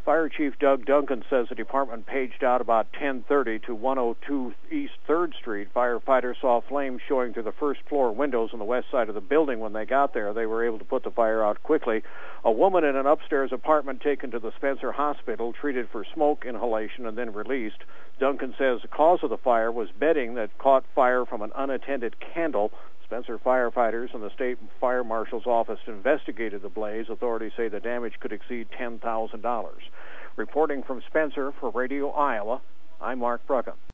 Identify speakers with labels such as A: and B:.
A: Fire Chief Doug Duncan says the department paged out about 10:30 to 102 East 3rd Street. Firefighters saw flames showing through the first floor windows on the west side of the building. When they got there, they were able to put the fire out quickly. A woman in an upstairs apartment taken to the Spencer Hospital, treated for smoke inhalation and then released. Duncan says the cause of the fire was bedding that caught fire from an unattended candle. Spencer firefighters and the state fire marshal's office investigated the blaze. Authorities say the damage could exceed $10,000. Reporting from Spencer for Radio Iowa, I'm Mark Bruckham.